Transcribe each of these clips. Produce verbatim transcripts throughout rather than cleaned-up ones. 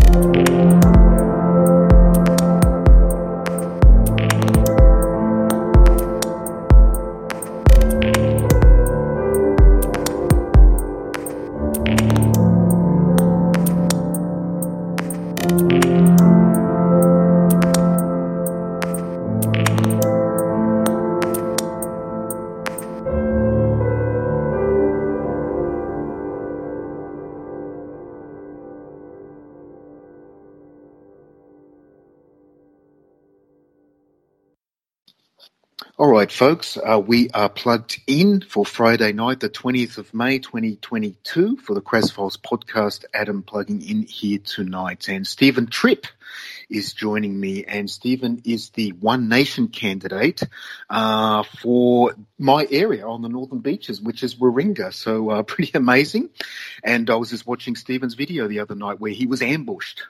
All right, folks, uh, we are plugged in for Friday night, the twentieth of May, twenty twenty-two, for the Kraz Files podcast. Adam plugging in here tonight. And Stephen Tripp is joining me. And Stephen is the One Nation candidate uh, for my area on the Northern Beaches, which is Warringah. So uh, pretty amazing. And I was just watching Stephen's video the other night where he was ambushed.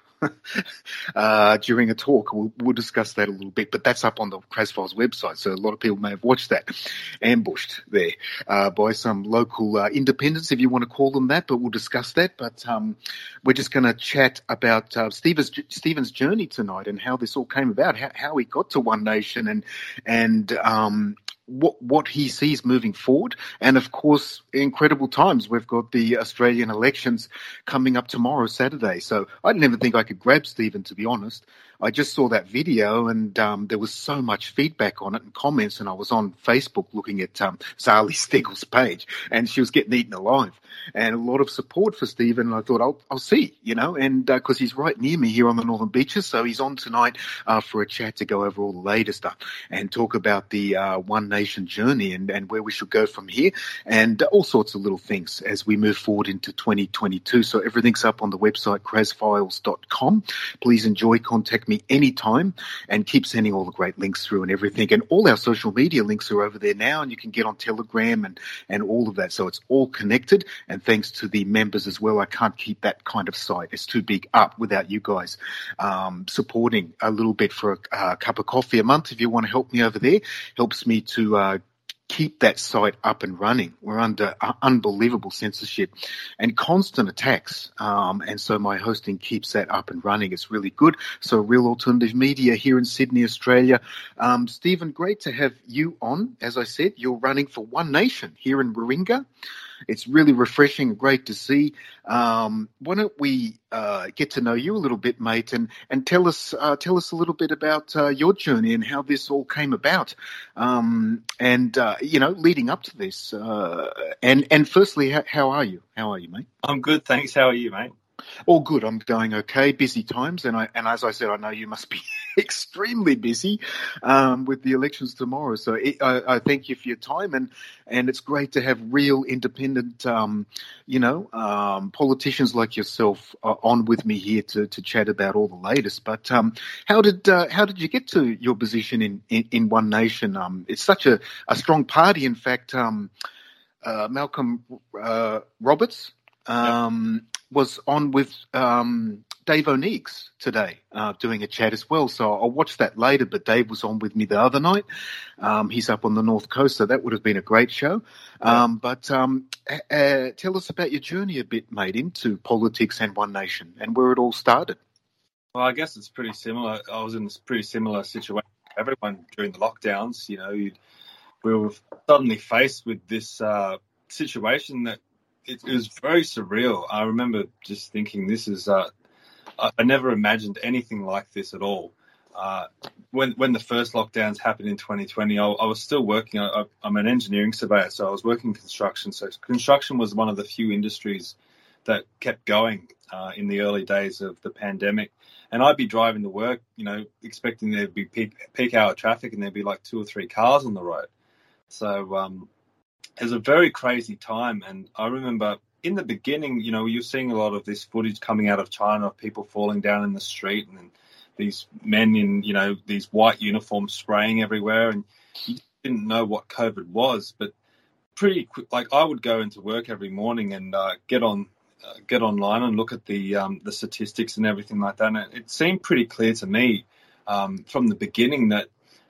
uh, during a talk. We'll, we'll discuss that a little bit, but that's up on the Kraz Files website, so a lot of people may have watched that. Ambushed there uh, by some local uh, independents, if you want to call them that, but we'll discuss that. But um, we're just going to chat about uh, Stephen's, Stephen's journey tonight and how this all came about, how, how he got to One Nation and, and um, what what he sees moving forward. And of course, incredible times. We've got the Australian elections coming up tomorrow, Saturday. So I didn't even think I could grab Stephen, to be honest. I just saw that video and um, there was so much feedback on it and comments, and I was on Facebook looking at um, Zali Steggall's page, and she was getting eaten alive. And a lot of support for Stephen, and I thought, I'll, I'll see, you know, and because uh, he's right near me here on the Northern Beaches, so he's on tonight uh, for a chat to go over all the latest stuff and talk about the uh, One Nation journey and, and where we should go from here, and all sorts of little things as we move forward into twenty twenty-two. So everything's up on the website, kraz files dot com. Please enjoy, contact me anytime, and keep sending all the great links through and everything. And all our social media links are over there now, and you can get on Telegram and, and all of that. So it's all connected, and thanks to the members as well. I can't keep that kind of site. It's too big up without you guys um, supporting a little bit for a, a cup of coffee a month. If you want to help me over there, helps me to uh, keep that site up and running. We're under uh, unbelievable censorship and constant attacks. Um, and so my hosting keeps that up and running. It's really good. So Real Alternative Media here in Sydney, Australia. Um, Stephen, great to have you on. As I said, you're running for One Nation here in Warringah. It's really refreshing and great to see. Um, why don't we uh, get to know you a little bit, mate, and, and tell us uh, tell us a little bit about uh, your journey and how this all came about, um, and uh, you know, leading up to this. Uh, and and firstly, how, how are you? How are you, mate? I'm good, thanks. How are you, mate? All good. I'm going okay. Busy times, and I and as I said, I know you must be extremely busy um, with the elections tomorrow. So it, I, I thank you for your time, and and it's great to have real independent, um, you know, um, politicians like yourself uh, on with me here to, to chat about all the latest. But um, how did uh, how did you get to your position in in, in One Nation? Um, it's such a, a strong party. In fact, um, uh, Malcolm uh, Roberts. Um, yep. was on with um, Dave O'Neig's today uh, doing a chat as well. So I'll watch that later, but Dave was on with me the other night. Um, he's up on the North Coast, so that would have been a great show. Yeah. Um, but um, uh, tell us about your journey a bit, mate, into politics and One Nation and where it all started. Well, I guess it's pretty similar. I was in this pretty similar situation. Everyone during the lockdowns, you know, you'd, we were suddenly faced with this uh, situation that It, it was very surreal. I remember just thinking, this is, uh, I, I never imagined anything like this at all. Uh, when when the first lockdowns happened in twenty twenty, I, I was still working. I, I'm an engineering surveyor, so I was working construction. So construction was one of the few industries that kept going uh, in the early days of the pandemic. And I'd be driving to work, you know, expecting there'd be peak, peak hour traffic and there'd be like two or three cars on the road. So, um, it was a very crazy time, and I remember in the beginning, you know, you're seeing a lot of this footage coming out of China of people falling down in the street and these men in, you know, these white uniforms spraying everywhere, and you didn't know what COVID was. But pretty quick, like I would go into work every morning and uh, get on, uh, get online and look at the um, the statistics and everything like that, and it, it seemed pretty clear to me um, from the beginning that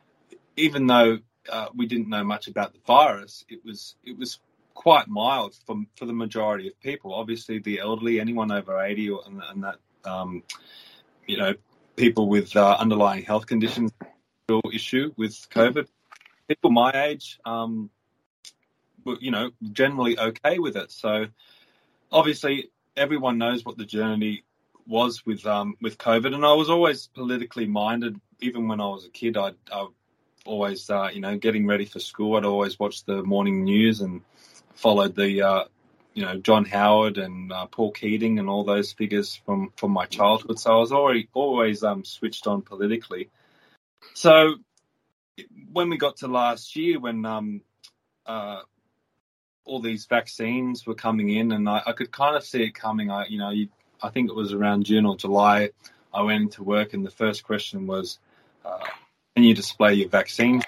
even though Uh, we didn't know much about the virus, it was it was quite mild for for the majority of people. Obviously, the elderly, anyone over eighty, or, and, and that um, you know, people with uh, underlying health conditions, real issue with COVID. People my age, um, were, you know, generally okay with it. So obviously everyone knows what the journey was with um, with COVID, and I was always politically minded. Even when I was a kid, I'd, I always, uh, you know, getting ready for school, I'd always watch the morning news and followed the, uh, you know, John Howard and uh, Paul Keating and all those figures from, from my childhood. So I was already always um, switched on politically. So when we got to last year, when um, uh, all these vaccines were coming in, and I, I could kind of see it coming. I, you know, you, I think it was around June or July. I went into work, and the first question was, uh, "Can you display your vaccine?"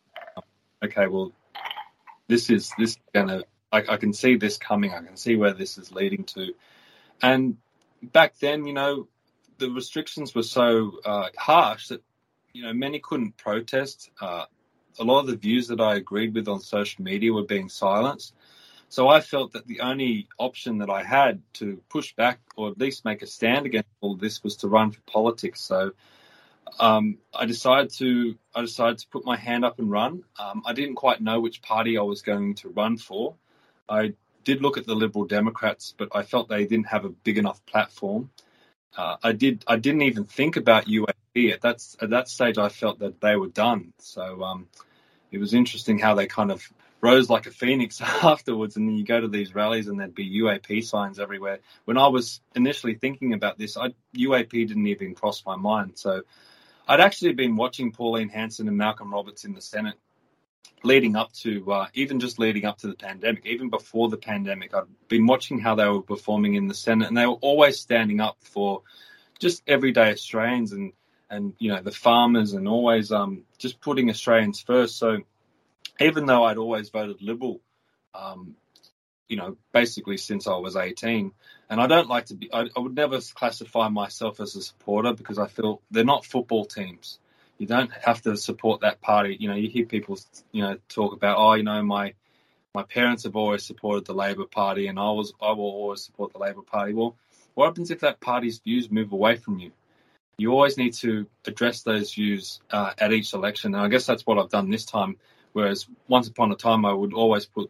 Okay, well, this is this is gonna. I, I can see this coming. I can see where this is leading to. And back then, you know, the restrictions were so uh, harsh that, you know, many couldn't protest. Uh, a lot of the views that I agreed with on social media were being silenced. So I felt that the only option that I had to push back or at least make a stand against all this was to run for politics. So um, I decided to I decided to put my hand up and run. Um, I didn't quite know which party I was going to run for. I did look at the Liberal Democrats, but I felt they didn't have a big enough platform. Uh, I did. I didn't even think about U A P at that at that stage. I felt that they were done. So um, it was interesting how they kind of rose like a phoenix afterwards. And then you go to these rallies and there'd be U A P signs everywhere. When I was initially thinking about this, I, U A P didn't even cross my mind. So I'd actually been watching Pauline Hanson and Malcolm Roberts in the Senate leading up to, uh, even just leading up to the pandemic, even before the pandemic. I'd been watching how they were performing in the Senate, and they were always standing up for just everyday Australians and, and you know, the farmers, and always um, just putting Australians first. So even though I'd always voted Liberal, um, you know, basically since I was eighteen, and I don't like to be, I, I would never classify myself as a supporter because I feel they're not football teams. You don't have to support that party. You know, you hear people, you know, talk about, oh, you know, my my parents have always supported the Labor Party, and I was I will always support the Labor Party. Well, what happens if that party's views move away from you? You always need to address those views uh, at each election, and I guess that's what I've done this time. Whereas once upon a time, I would always put,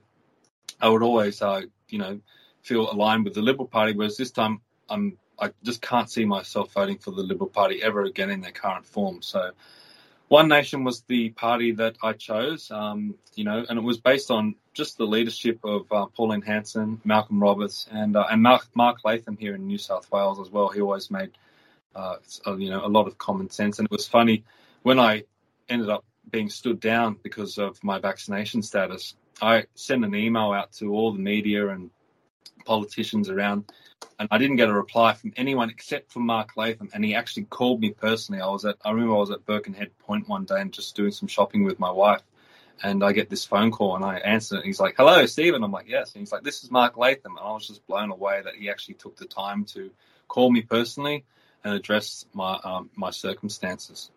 I would always, uh, you know, feel aligned with the Liberal Party. Whereas this time, I'm I just can't see myself voting for the Liberal Party ever again in their current form. So One Nation was the party that I chose, um, you know, and it was based on just the leadership of uh, Pauline Hanson, Malcolm Roberts, and uh, and Mark, Mark Latham here in New South Wales as well. He always made, uh, you know, a lot of common sense. And it was funny, when I ended up being stood down because of my vaccination status, I sent an email out to all the media and politicians around, and I didn't get a reply from anyone except for Mark Latham, and he actually called me personally. I was at, I remember I was at Birkenhead Point one day and just doing some shopping with my wife, and I get this phone call and I answer it, and he's like, "Hello, Stephen." I'm like, "Yes." And he's like, "This is Mark Latham." And I was just blown away that he actually took the time to call me personally and address my um, my circumstances.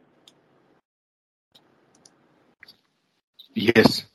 Yes.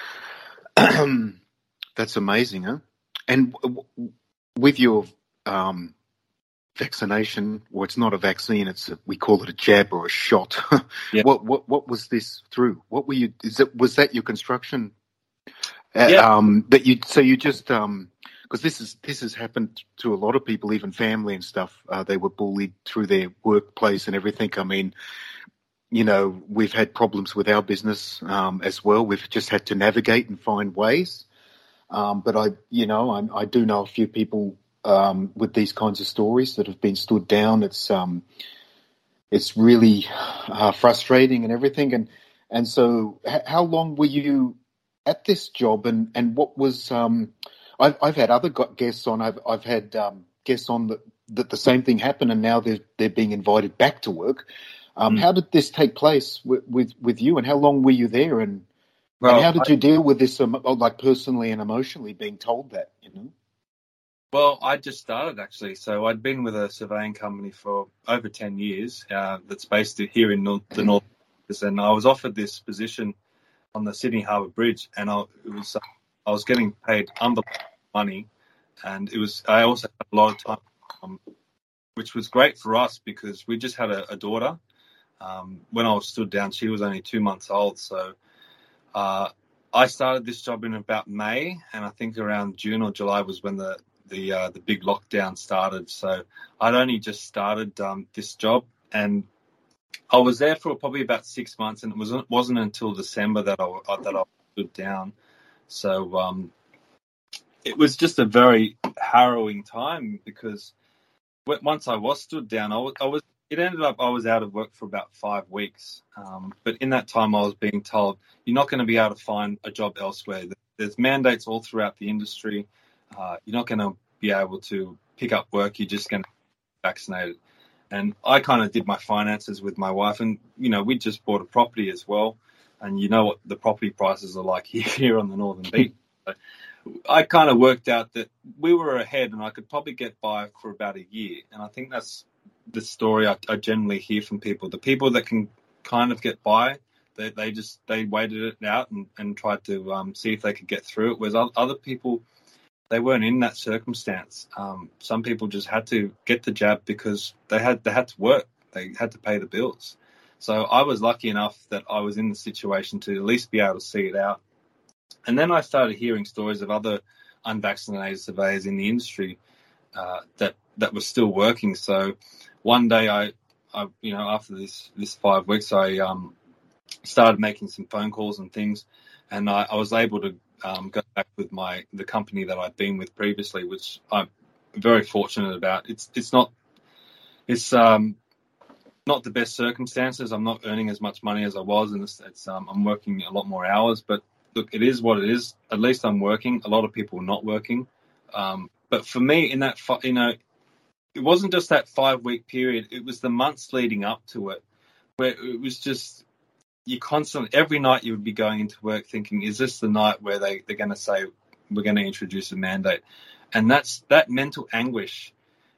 That's amazing, huh? And w- w- with your um, vaccination, well, it's not a vaccine; it's a, we call it a jab or a shot. Yeah. What what what was this through? What were you? Is it was that your construction? Uh, Yeah. Um, that you so you just um because this is this has happened to a lot of people, even family and stuff. Uh, they were bullied through their workplace and everything. I mean, you know, we've had problems with our business um, as well. We've just had to navigate and find ways. Um, but I, you know, I, I do know a few people um, with these kinds of stories that have been stood down. It's um, it's really uh, frustrating and everything. And and so, h- how long were you at this job? And, and what was um, I've I've had other gu- guests on. I've I've had um, guests on that that the same thing happened, and now they're they're being invited back to work. Um, Mm. how did this take place with, with with you, and how long were you there? And and Well, how I, did you deal with this, um, like personally and emotionally, being told that? You know. well, I just started actually. So I'd been with a surveying company for over ten years. Uh, that's based here in North, the North, and I was offered this position on the Sydney Harbour Bridge, and I it was uh, I was getting paid unbelievable money, and it was I also had a lot of time um, which was great for us because we just had a, a daughter. Um, when I was stood down, she was only two months old. So uh, I started this job in about May, and I think around June or July was when the the uh, the big lockdown started. So I'd only just started um, this job, and I was there for probably about six months, and it wasn't wasn't until December that I that I stood down. So um, it was just a very harrowing time because once I was stood down, I was, I was it ended up I was out of work for about five weeks. Um, but in that time, I was being told you're not going to be able to find a job elsewhere. There's mandates all throughout the industry. Uh, you're not going to be able to pick up work. You're just going to be vaccinated. And I kind of did my finances with my wife, and you know we just bought a property as well. And you know what the property prices are like here on the Northern Beach. So I kind of worked out that we were ahead, and I could probably get by for about a year. And I think that's the story I, I generally hear from people. The people that can kind of get by, they, they just they waited it out and, and tried to um, see if they could get through it. Whereas other people, they weren't in that circumstance. Um, some people just had to get the jab because they had they had to work. They had to pay the bills. So I was lucky enough that I was in the situation to at least be able to see it out. And then I started hearing stories of other unvaccinated surveyors in the industry uh, that that were still working. So one day, I, I you know, after this this five weeks, I um, started making some phone calls and things, and I, I was able to um, go back with my the company that I'd been with previously, which I'm very fortunate about. It's it's not it's um not the best circumstances. I'm not earning as much money as I was, and it's, it's um, I'm working a lot more hours, but look, it is what it is. At least I'm working. A lot of people not working. Um, but for me, in that, you know, it wasn't just that five-week period. It was the months leading up to it, where it was just you constantly, every night you would be going into work thinking, is this the night where they, they're going to say, we're going to introduce a mandate? And that's that mental anguish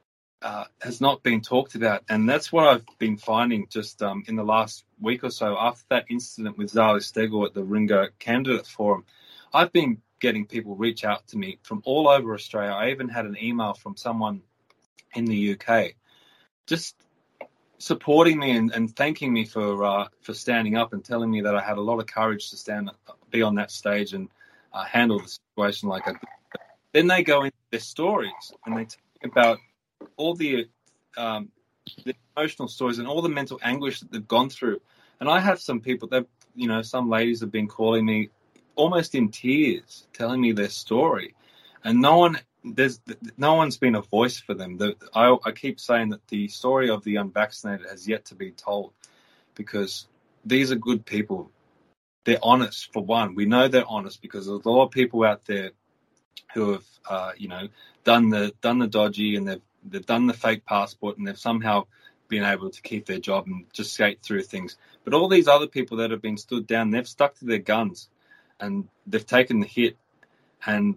uh, has not been talked about. And that's what I've been finding just um, in the last week or so after that incident with Zali Steggall at the Ringo Candidate Forum. I've been getting people reach out to me from all over Australia. I even had an email from someone in the U K just supporting me and, and thanking me for uh, for standing up and telling me that I had a lot of courage to stand be on that stage and uh, handle the situation like I did. Then they go into their stories and they talk about all the, um, the emotional stories and all the mental anguish that they've gone through. And I have some people that, you know, some ladies have been calling me almost in tears, telling me their story, and no one, there's no one's been a voice for them. The, I, I keep saying that the story of the unvaccinated has yet to be told, because these are good people. They're honest, for one. We know they're honest because there's a lot of people out there who have, uh, you know, done the done the dodgy, and they've they've done the fake passport, and they've somehow been able to keep their job and just skate through things. But all these other people that have been stood down, they've stuck to their guns, and they've taken the hit, and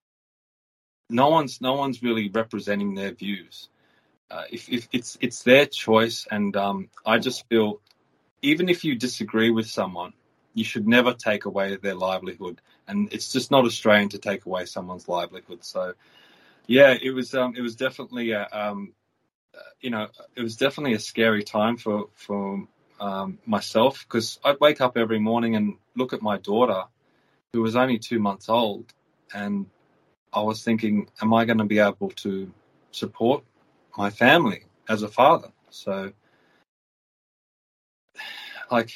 no one's no one's really representing their views. Uh, if, if it's it's their choice, and um, I just feel, even if you disagree with someone, you should never take away their livelihood, and it's just not Australian to take away someone's livelihood. So, yeah, it was um, it was definitely a um, you know it was definitely a scary time for for um, myself, because I'd wake up every morning and look at my daughter, who was only two months old, and I was thinking, am I going to be able to support my family as a father? So, like,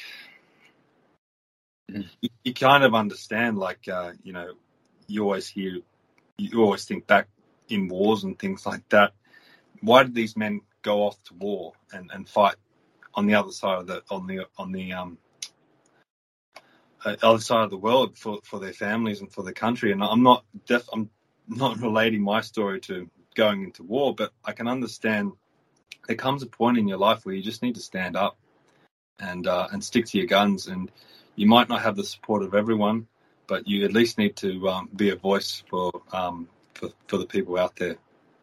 mm. you, you kind of understand, like, uh, you know, you always hear, you always think back in wars and things like that. Why did these men go off to war and, and fight on the other side of the on the on the um uh, other side of the world for, for their families and for their country? And I'm not def, I'm not relating my story to going into war, but I can understand there comes a point in your life where you just need to stand up and uh, and stick to your guns. And you might not have the support of everyone, but you at least need to um, be a voice for um for, for the people out there.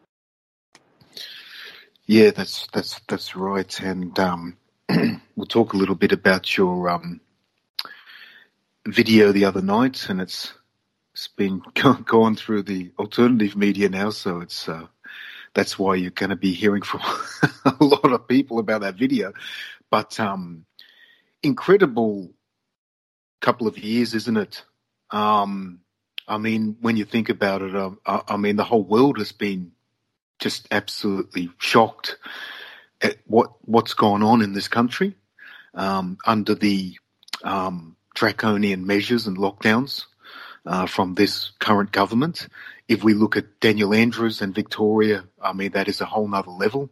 Yeah, that's that's that's right. And um, we'll talk a little bit about your um, video the other night, and it's it's been gone through the alternative media now, so it's uh, that's why you're going to be hearing from a lot of people about that video. But um, incredible couple of years, isn't it? Um, I mean, when you think about it, uh, I, I mean, the whole world has been just absolutely shocked at what what's gone on in this country um, under the um, draconian measures and lockdowns uh, from this current government. If we look at Daniel Andrews and Victoria, I mean, that is a whole nother level.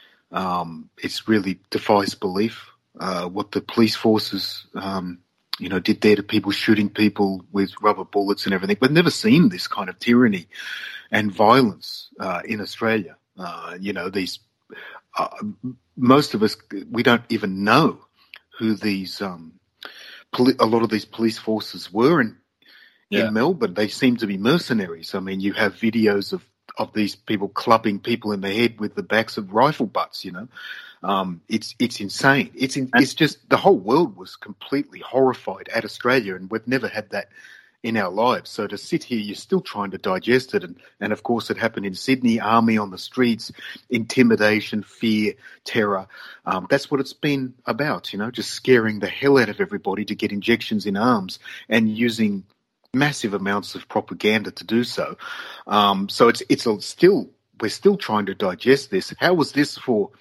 Um, it's really defies belief uh, what the police forces, um, you know, did there to people, shooting people with rubber bullets and everything. We've never seen this kind of tyranny and violence uh, in Australia. Uh, you know, these uh, most of us, we don't even know who these um, poli- a lot of these police forces were in yeah. in Melbourne. They seem to be mercenaries. I mean, you have videos of of these people clubbing people in the head with the backs of rifle butts. You know, um, it's it's insane. It's in, it's just the whole world was completely horrified at Australia, and we've never had that in our lives. So to sit here, you're still trying to digest it. And, and of course, it happened in Sydney, army on the streets, intimidation, fear, terror. Um, that's what it's been about, you know, just scaring the hell out of everybody to get injections in arms and using massive amounts of propaganda to do so. Um, so it's it's a still, we're still trying to digest this. How was this for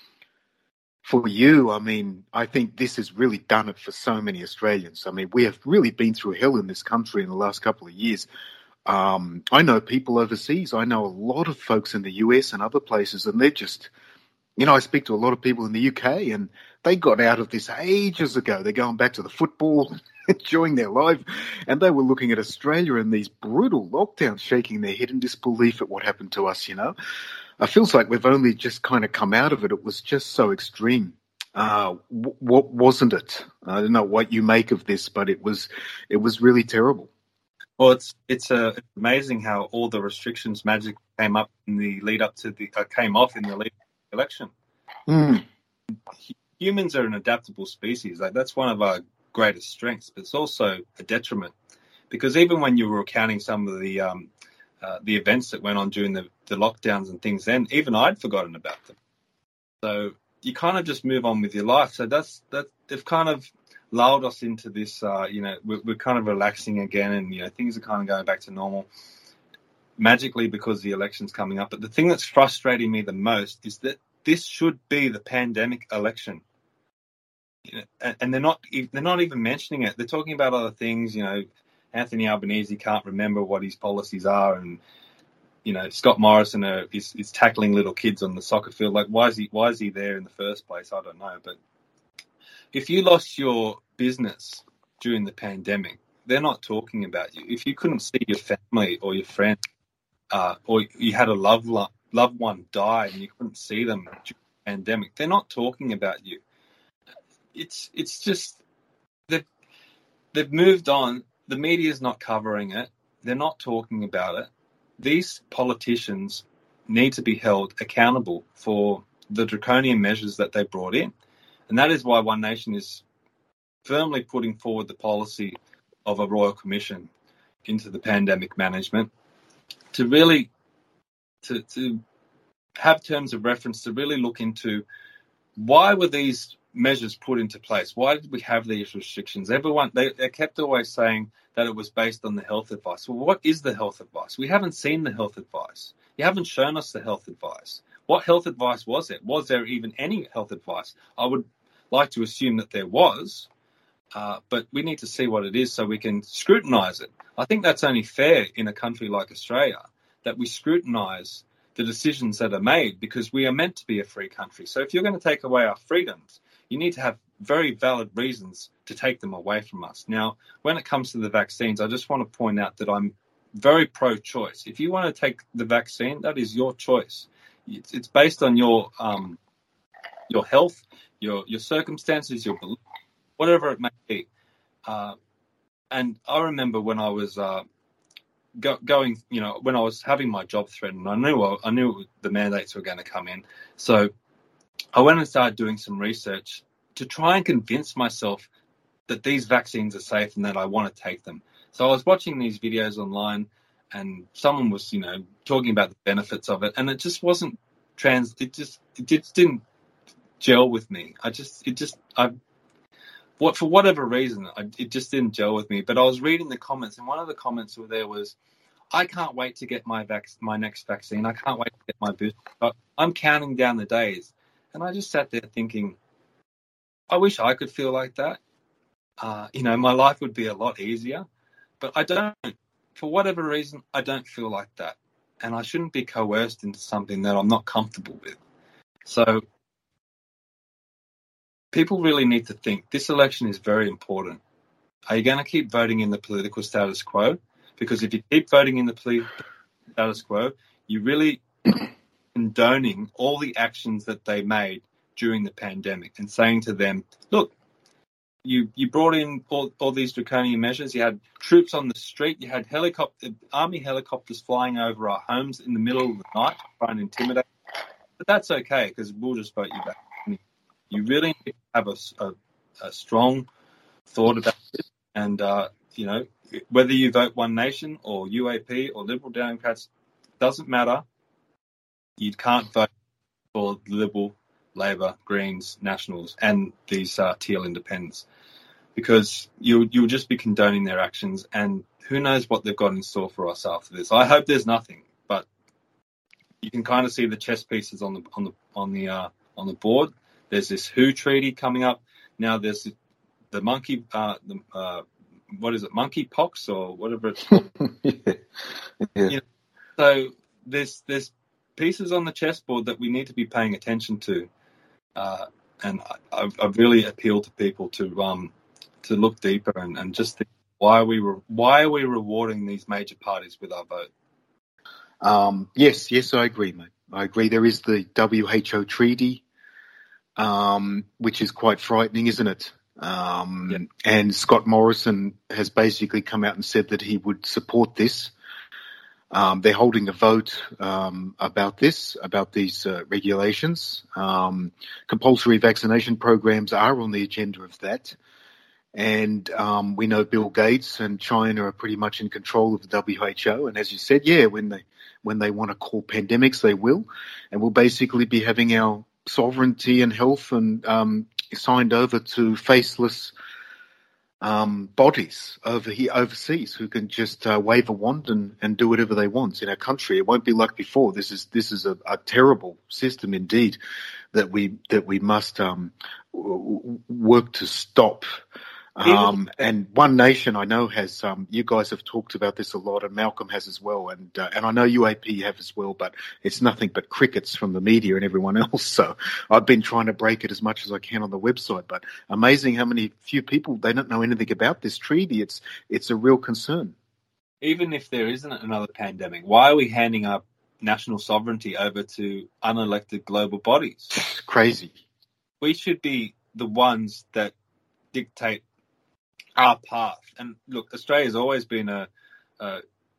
For you? I mean, I think this has really done it for so many Australians. I mean, we have really been through hell in this country in the last couple of years. Um, I know people overseas. I know a lot of folks in the U S and other places, and they're just, you know, I speak to a lot of people in the U K, and they got out of this ages ago. They're going back to the football, enjoying their life, and they were looking at Australia in these brutal lockdowns, shaking their head in disbelief at what happened to us, you know. It feels like we've only just kind of come out of it. It was just so extreme. Uh, what wasn't it? I don't know what you make of this, but it was it was really terrible. Well, it's it's uh, amazing how all the restrictions magically came up in the lead up to the uh, came off in the lead up to the election. Mm. Humans are an adaptable species. Like, that's one of our greatest strengths, but it's also a detriment, because even when you were recounting some of the um, Uh, the events that went on during the, the lockdowns and things then, even I'd forgotten about them. So you kind of just move on with your life. So that's that. They've kind of lulled us into this, uh, you know, we're, we're kind of relaxing again, and, you know, things are kind of going back to normal magically because the election's coming up. But the thing that's frustrating me the most is that this should be the pandemic election. You know, and, and they're not they're not even mentioning it. They're talking about other things, you know. Anthony Albanese can't remember what his policies are, and, you know, Scott Morrison uh, is, is tackling little kids on the soccer field. Like, why is he why is he there in the first place? I don't know. But if you lost your business during the pandemic, they're not talking about you. If you couldn't see your family or your friends, uh, or you had a loved loved one die and you couldn't see them during the pandemic, they're not talking about you. It's it's just they've they've moved on. The media is not covering it. They're not talking about it. These politicians need to be held accountable for the draconian measures that they brought in. And that is why One Nation is firmly putting forward the policy of a Royal Commission into the pandemic management to really to, to have terms of reference, to really look into why were these measures put into place? Why did we have these restrictions? Everyone, they, they kept always saying that it was based on the health advice. Well, what is the health advice? We haven't seen the health advice. You haven't shown us the health advice. What health advice was it? Was there even any health advice? I would like to assume that there was, uh, but we need to see what it is so we can scrutinise it. I think that's only fair in a country like Australia, that we scrutinise the decisions that are made, because we are meant to be a free country. So if you're going to take away our freedoms, you need to have very valid reasons to take them away from us. Now, when it comes to the vaccines, I just want to point out that I'm very pro-choice. If you want to take the vaccine, that is your choice. It's, it's based on your um, your health, your your circumstances, your belief, whatever it may be. Uh, and I remember when I was uh, go, going, you know, when I was having my job threatened, I knew I, I knew the mandates were going to come in. So I went and started doing some research to try and convince myself that these vaccines are safe and that I want to take them. So I was watching these videos online, and someone was, you know, talking about the benefits of it, and it just wasn't trans. It just it just didn't gel with me. I just it just I what for whatever reason I, it just didn't gel with me. But I was reading the comments, and one of the comments were there was, I can't wait to get my vac- my next vaccine. I can't wait to get my booster. But I'm counting down the days, and I just sat there thinking, I wish I could feel like that. Uh, you know, my life would be a lot easier, but I don't. For whatever reason, I don't feel like that, and I shouldn't be coerced into something that I'm not comfortable with. So people really need to think. This election is very important. Are you going to keep voting in the political status quo? Because if you keep voting in the political status quo, you're really condoning all the actions that they made during the pandemic and saying to them, look, you, you brought in all, all these draconian measures. You had troops on the street. You had helicopter, army helicopters flying over our homes in the middle of the night to try and intimidate. But that's okay, because we'll just vote you back. You really need to have a, a, a strong thought about it. And, uh, you know, whether you vote One Nation or U A P or Liberal Democrats, doesn't matter. You can't vote for Liberal, Labor, Greens, Nationals, and these uh, teal independents, because you'll, you'll just be condoning their actions, and who knows what they've got in store for us after this. I hope there's nothing, but you can kind of see the chess pieces on the on the on the uh, on the board. There's this W H O treaty coming up. Now there's the monkey, uh, the, uh, what is it, monkey pox or whatever it's called. yeah. Yeah. You know, so there's there's pieces on the chessboard that we need to be paying attention to, uh, and I, I really appeal to people to um to look deeper and, and just think, why are we re- why are we rewarding these major parties with our vote? Um, yes, yes, I agree, mate. I agree. There is the W H O treaty. Um, which is quite frightening, isn't it? Um, yeah. And Scott Morrison has basically come out and said that he would support this. Um, they're holding a vote um, about this, about these uh, regulations. Um, compulsory vaccination programs are on the agenda of that. And um, we know Bill Gates and China are pretty much in control of the W H O. And as you said, yeah, when they when they want to call pandemics, they will. And we'll basically be having our sovereignty and health and um, signed over to faceless um, bodies over here overseas who can just uh, wave a wand and, and do whatever they want in our country. It won't be like before. This is this is a, a terrible system indeed that we that we must um, w- work to stop. Um, and One Nation, I know, has, um, you guys have talked about this a lot, and Malcolm has as well, and uh, and I know U A P have as well, but it's nothing but crickets from the media and everyone else. So I've been trying to break it as much as I can on the website, but amazing how many few people, they don't know anything about this treaty. It's it's a real concern. Even if there isn't another pandemic, why are we handing up national sovereignty over to unelected global bodies? It's crazy. We should be the ones that dictate our path. And look, Australia's always been a, a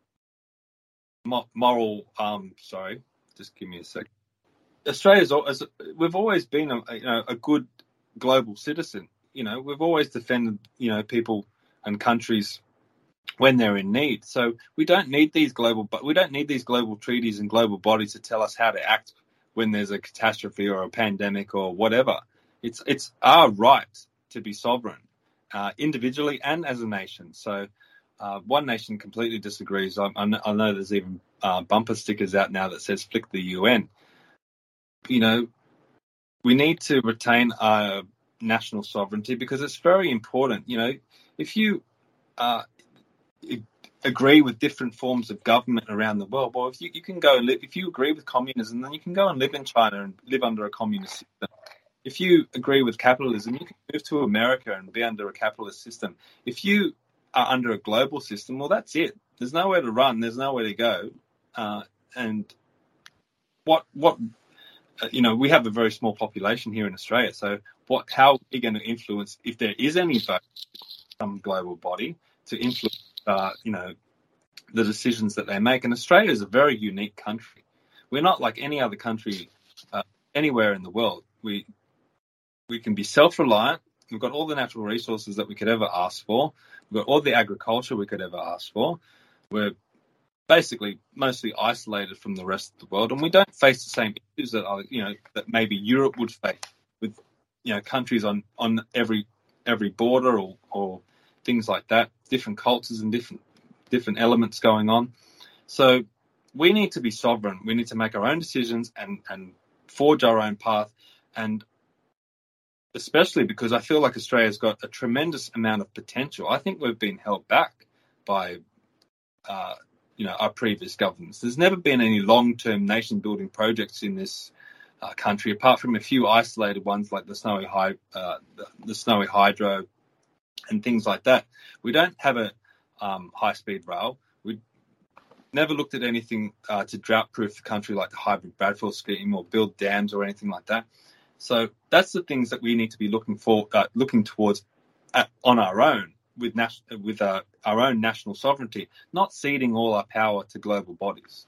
moral. Um, sorry, just give me a second. Australia's always, we've always been a, you know, a good global citizen. You know, we've always defended, you know, people and countries when they're in need. So we don't need these global, but we don't need these global treaties and global bodies to tell us how to act when there's a catastrophe or a pandemic or whatever. It's it's our right to be sovereign. Uh, individually and as a nation. So uh, One Nation completely disagrees. I, I, know, I know there's even uh, bumper stickers out now that says flick the U N. You know, we need to retain our national sovereignty because it's very important. You know, if you uh, agree with different forms of government around the world, well, if you, you can go and live, if you agree with communism, then you can go and live in China and live under a communist system. If you agree with capitalism, you can move to America and be under a capitalist system. If you are under a global system, well, that's it. There's nowhere to run. There's nowhere to go. Uh, and what, what, uh, you know, we have a very small population here in Australia. So what, how are we going to influence, if there is any vote, some global body to influence, uh, you know, the decisions that they make? And Australia is a very unique country. We're not like any other country uh, anywhere in the world. We, We can be self-reliant. We've got all the natural resources that we could ever ask for. We've got all the agriculture we could ever ask for. We're basically mostly isolated from the rest of the world, and we don't face the same issues that are, you know, that maybe Europe would face with, you know, countries on, on every every border or, or things like that, different cultures and different different elements going on. So we need to be sovereign. We need to make our own decisions and, and forge our own path, and especially because I feel like Australia's got a tremendous amount of potential. I think we've been held back by uh, you know, our previous governments. There's never been any long-term nation-building projects in this uh, country, apart from a few isolated ones like the Snowy High, uh, the, the Snowy Hydro, and things like that. We don't have a um, high-speed rail. We never looked at anything uh, to drought-proof the country like the hybrid Bradfield scheme or build dams or anything like that. So that's the things that we need to be looking for, uh, looking towards at, on our own. With, nas- with uh, our own national sovereignty, not ceding all our power to global bodies.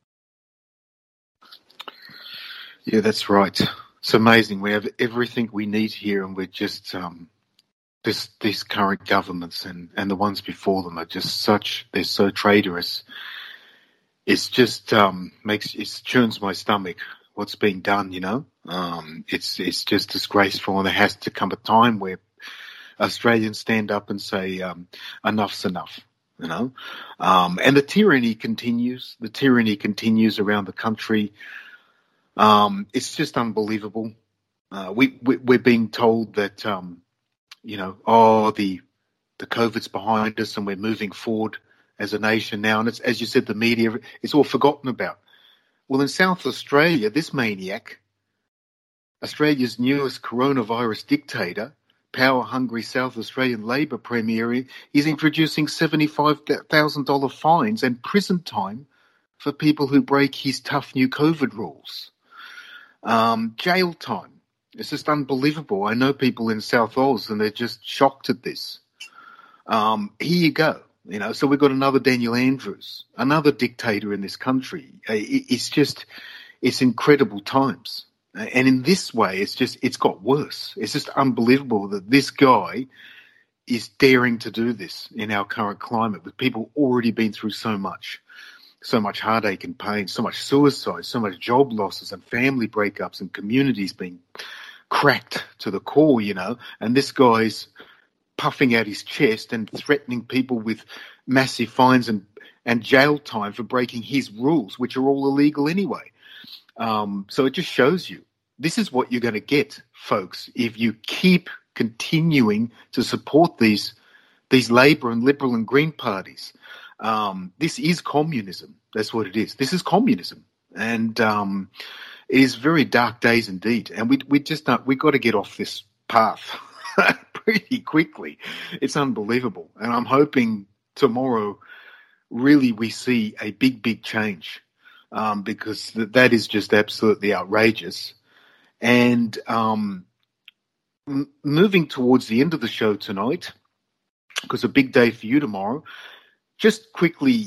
Yeah, that's right. It's amazing. We have everything we need here, and we're just um, this these current governments and, and the ones before them are just such they're so traitorous. It's just um, makes it churns my stomach what's being done. You know, um, it's it's just disgraceful, and there has to come a time where Australians stand up and say, um, enough's enough, you know. Um, and the tyranny continues. The tyranny continues around the country. Um, it's just unbelievable. Uh, we, we, we're being told that, um, you know, oh, the the COVID's behind us and we're moving forward as a nation now. And it's, as you said, the media, it's all forgotten about. Well, in South Australia, this maniac, Australia's newest coronavirus dictator, power-hungry South Australian Labor Premier, is introducing seventy-five thousand dollars fines and prison time for people who break his tough new COVID rules. Um, jail time. It's just unbelievable. I know people in South Oz and they're just shocked at this. Um, here you go. You know, so we've got another Daniel Andrews, another dictator in this country. It's just, it's incredible times. And in this way, it's just, it's got worse. It's just unbelievable that this guy is daring to do this in our current climate with people already been through so much, so much heartache and pain, so much suicide, so much job losses and family breakups and communities being cracked to the core, you know, and this guy's puffing out his chest and threatening people with massive fines and, and jail time for breaking his rules, which are all illegal anyway. Um, so it just shows you this is what you're going to get, folks, if you keep continuing to support these these Labor and Liberal and Green parties. Um, this is communism. That's what it is. This is communism, and um, it is very dark days indeed. And we we just don't, we got to get off this path pretty quickly. It's unbelievable, and I'm hoping tomorrow really we see a big big change. Um, because th- that is just absolutely outrageous. And um, m- moving towards the end of the show tonight, because a big day for you tomorrow, just quickly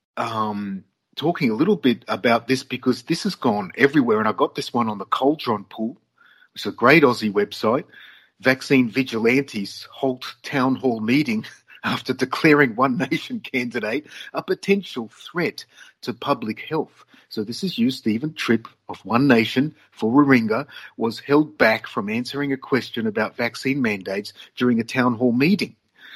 um, talking a little bit about this, because this has gone everywhere. And I got this one on the Cauldron Pool, which is a great Aussie website. Vaccine vigilantes halt town hall meeting after declaring One Nation candidate a potential threat to public health. So this is you, Stephen Tripp of One Nation for Warringah, was held back from answering a question about vaccine mandates during a town hall meeting.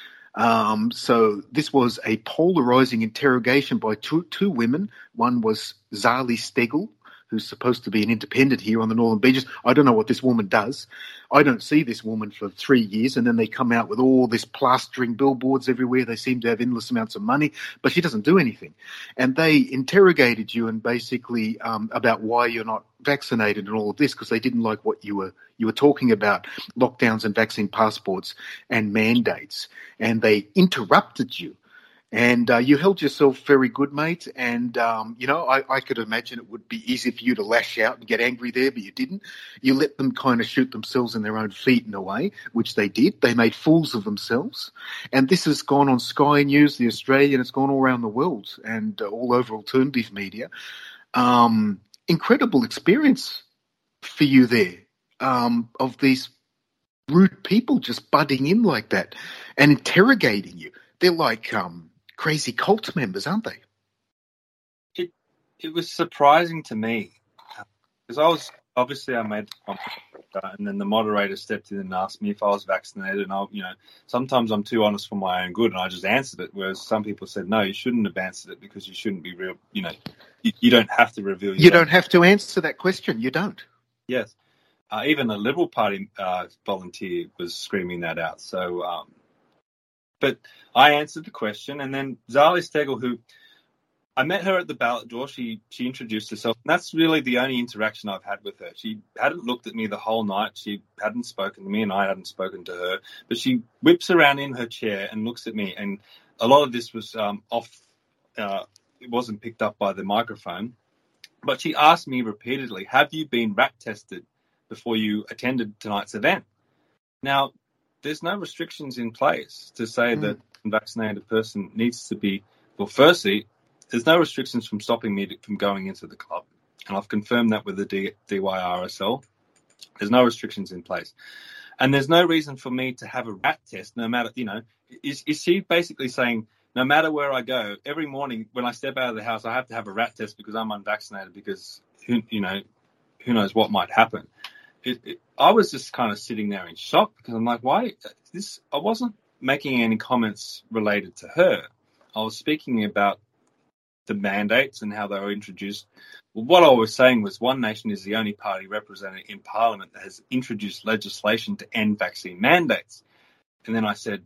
Um, so this was a polarising interrogation by two, two women. One was Zali Stegel, who's supposed to be an independent here on the Northern Beaches. I don't know what this woman does. I don't see this woman for three years, and then they come out with all this plastering billboards everywhere. They seem to have endless amounts of money, but she doesn't do anything. And they interrogated you and basically um, about why you're not vaccinated and all of this, because they didn't like what you were you were talking about, lockdowns and vaccine passports and mandates. And they interrupted you. And uh, you held yourself very good, mate. And, um, you know, I, I could imagine it would be easy for you to lash out and get angry there, but you didn't. You let them kind of shoot themselves in their own feet in a way, which they did. They made fools of themselves. And this has gone on Sky News, The Australian. It's gone all around the world and uh, all over alternative media. Um, incredible experience for you there um, of these rude people just butting in like that and interrogating you. They're like... Um, crazy cult members, aren't they? it was surprising to me because I was obviously I made the comment, uh, and then the moderator stepped in and asked me if I was vaccinated, and I, you know, sometimes I'm too honest for my own good, and I just answered it. Whereas some people said, no, you shouldn't have answered it because you shouldn't be real. You know, you, you don't have to reveal. Your You don't have to answer that question. You don't. Yes, uh, even a Liberal Party uh, volunteer was screaming that out. So, um, but I answered the question, and then Zali Steggall, who I met her at the ballot door. She she introduced herself. And that's really the only interaction I've had with her. She hadn't looked at me the whole night. She hadn't spoken to me, and I hadn't spoken to her. But she whips around in her chair and looks at me. And a lot of this was um, off. Uh, it wasn't picked up by the microphone. But she asked me repeatedly, have you been rat tested before you attended tonight's event? Now, there's no restrictions in place to say mm. that an unvaccinated person needs to be, well, firstly, there's no restrictions from stopping me from going into the club. And I've confirmed that with the D- DYRSL. There's no restrictions in place. And there's no reason for me to have a rat test, no matter, you know, is, is she basically saying, no matter where I go, every morning when I step out of the house, I have to have a rat test because I'm unvaccinated because, who, you know, who knows what might happen. It, it, I was just kind of sitting there in shock because I'm like, why? This? I wasn't making any comments related to her. I was speaking about the mandates and how they were introduced. Well, what I was saying was One Nation is the only party represented in Parliament that has introduced legislation to end vaccine mandates. And then I said,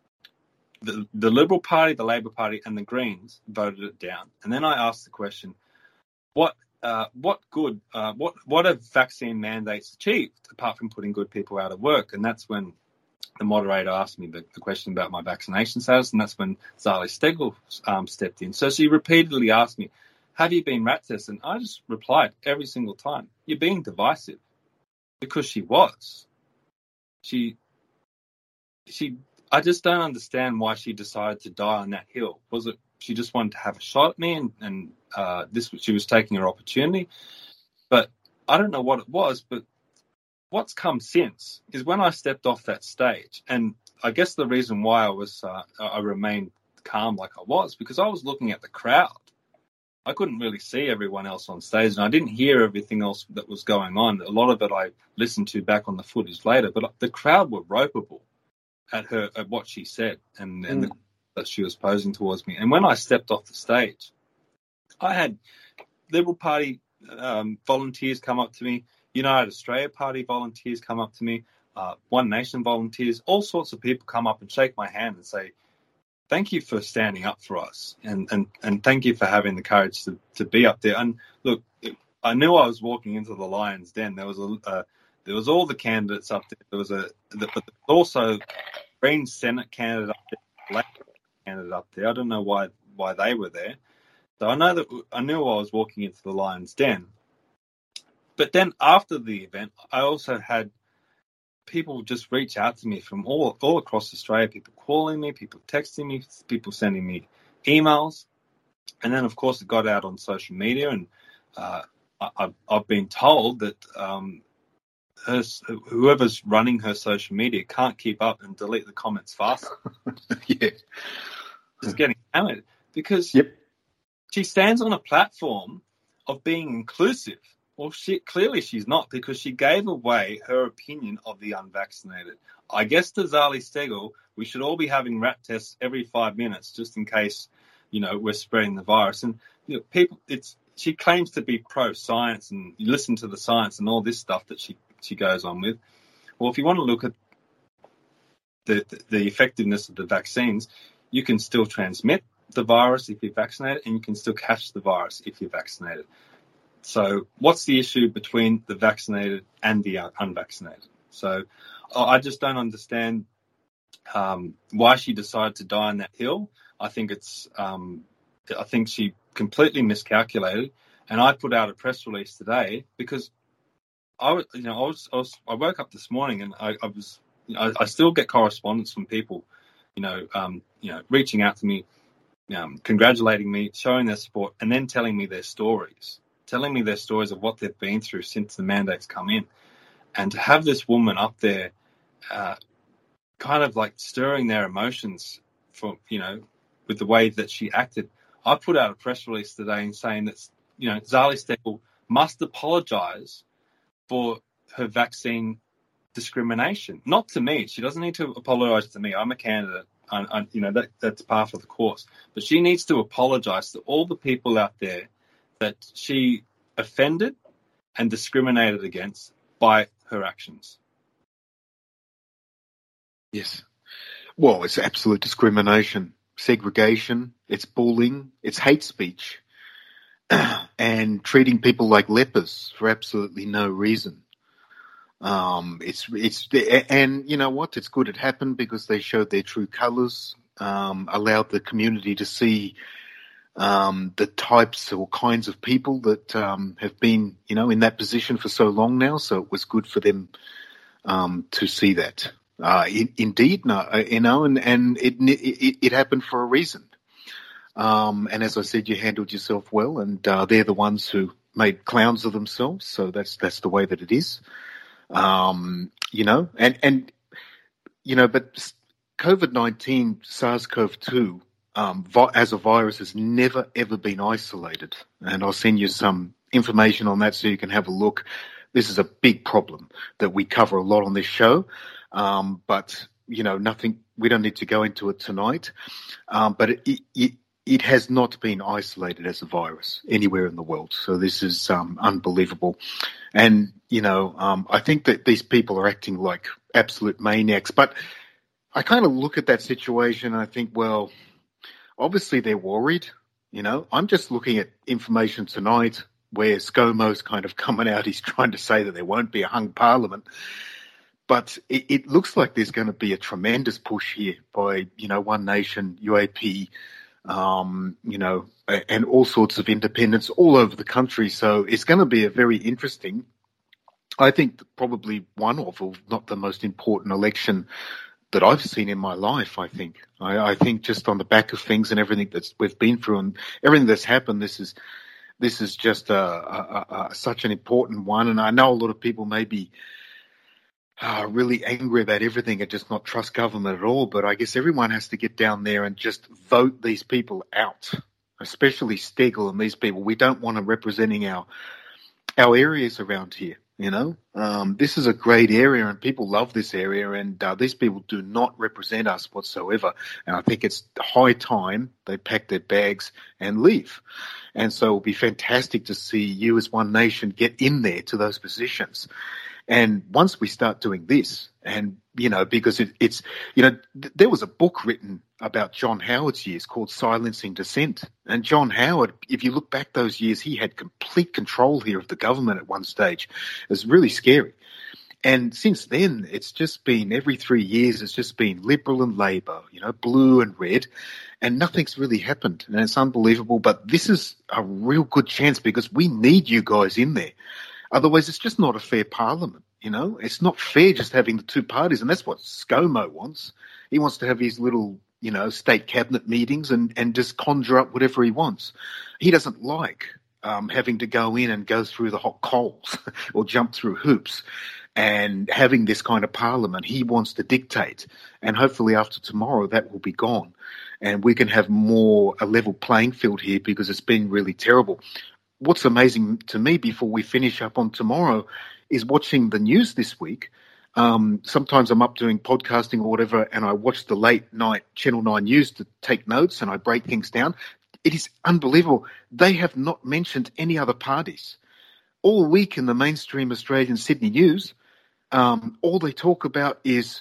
the, the Liberal Party, the Labor Party and the Greens voted it down. And then I asked the question, what uh, what good, uh, what, what have vaccine mandates achieved apart from putting good people out of work? And that's when the moderator asked me the, the question about my vaccination status, and that's when Zali Steggall um, stepped in. So she repeatedly asked me, have you been rat tested? And I just replied every single time, you're being divisive, because she was. She, she, I just don't understand why she decided to die on that hill. Was it she just wanted to have a shot at me and, and uh, this she was taking her opportunity? But I don't know what it was, but what's come since is when I stepped off that stage, and I guess the reason why I was uh, I remained calm like I was because I was looking at the crowd. I couldn't really see everyone else on stage, and I didn't hear everything else that was going on. A lot of it I listened to back on the footage later, but the crowd were ropeable at her at what she said and, and mm. the, that she was posing towards me. And when I stepped off the stage, I had Liberal Party um, volunteers come up to me. United Australia Party volunteers come up to me, uh, One Nation volunteers, all sorts of people come up and shake my hand and say, thank you for standing up for us and, and, and thank you for having the courage to, to be up there. And look, it, I knew I was walking into the Lions Den. There was a, uh, there was all the candidates up there. There was a, the, but there was also Green Senate candidate up there, Labor candidate up there. I don't know why why they were there. So I know that I knew I was walking into the Lions Den. But then after the event, I also had people just reach out to me from all all across Australia, people calling me, people texting me, people sending me emails. And then, of course, it got out on social media, and uh, I, I've been told that um, her, whoever's running her social media can't keep up and delete the comments fast. Yeah. Just getting hammered because yep. she stands on a platform of being inclusive. Well, she, clearly she's not, because she gave away her opinion of the unvaccinated. I guess to Zali Steggall, we should all be having rat tests every five minutes just in case, you know, we're spreading the virus. And you know, people, it's she claims to be pro-science and you listen to the science and all this stuff that she, she goes on with. Well, if you want to look at the, the, the effectiveness of the vaccines, you can still transmit the virus if you're vaccinated, and you can still catch the virus if you're vaccinated. So what's the issue between the vaccinated and the unvaccinated? So I just don't understand um, why she decided to die on that hill. I think it's, um, I think she completely miscalculated. And I put out a press release today because I was, you know, I was, I, was, I woke up this morning and I, I was, you know, I, I still get correspondence from people, you know, um, you know, reaching out to me, um, congratulating me, showing their support, and then telling me their stories. telling me their stories of what they've been through since the mandates come in. And to have this woman up there uh, kind of like stirring their emotions for, you know, with the way that she acted. I put out a press release today and saying that you know, Zali Steggall must apologise for her vaccine discrimination. Not to me. She doesn't need to apologise to me. I'm a candidate. I, I, you know, that, that's part of the course. But she needs to apologise to all the people out there that she offended and discriminated against by her actions. Yes. Well, it's absolute discrimination, segregation, it's bullying, it's hate speech, and treating people like lepers for absolutely no reason. Um, it's, it's, and you know what? It's good it happened because they showed their true colours, um, allowed the community to see, um, the types or kinds of people that, um, have been, you know, in that position for so long now. So it was good for them, um, to see that. Uh, in, indeed, no, you know, and, and it, it, it happened for a reason. Um, and as I said, you handled yourself well, and, uh, they're the ones who made clowns of themselves. So that's, that's the way that it is. Um, you know, and, and, you know, but COVID nineteen, SARS-CoV two, um, vi- as a virus has never, ever been isolated. And I'll send you some information on that so you can have a look. This is a big problem that we cover a lot on this show. Um, but, you know, nothing, we don't need to go into it tonight. Um, but it, it, it has not been isolated as a virus anywhere in the world. So this is, um, unbelievable. And, you know, um, I think that these people are acting like absolute maniacs, but I kind of look at that situation and I think, well, obviously they're worried. You know, I'm just looking at information tonight where ScoMo's kind of coming out. He's trying to say that there won't be a hung parliament. But it, it looks like there's going to be a tremendous push here by, you know, One Nation, U A P, um, you know, and all sorts of independents all over the country. So it's going to be a very interesting, I think probably one of, or not the most important election that I've seen in my life, I think. I, I think just on the back of things and everything that we've been through and everything that's happened, this is this is just a, a, a, such an important one. And I know a lot of people may be Uh, really angry about everything and just not trust government at all. But I guess everyone has to get down there and just vote these people out, especially Steggall and these people. We don't want them representing our our areas around here, you know. Um, this is a great area and people love this area, and uh, these people do not represent us whatsoever. And I think it's high time they pack their bags and leave. And so it will be fantastic to see you as One Nation get in there to those positions. And once we start doing this, and, you know, because it, it's, you know, th- there was a book written about John Howard's years called Silencing Dissent. And John Howard, if you look back those years, he had complete control here of the government at one stage. It was really scary. And since then, it's just been every three years, it's just been Liberal and Labor, you know, blue and red, and nothing's really happened. And it's unbelievable. But this is a real good chance because we need you guys in there. Otherwise, it's just not a fair parliament, you know. It's not fair just having the two parties, and that's what ScoMo wants. He wants to have his little, you know, state cabinet meetings and, and just conjure up whatever he wants. He doesn't like um, having to go in and go through the hot coals or jump through hoops and having this kind of parliament. He wants to dictate, and hopefully after tomorrow that will be gone, and we can have more a level playing field here because it's been really terrible. What's amazing to me before we finish up on tomorrow is watching the news this week. Um, sometimes I'm up doing podcasting or whatever, and I watch the late night Channel nine news to take notes and I break things down. It is unbelievable. They have not mentioned any other parties. All week in the mainstream Australian Sydney news, um, all they talk about is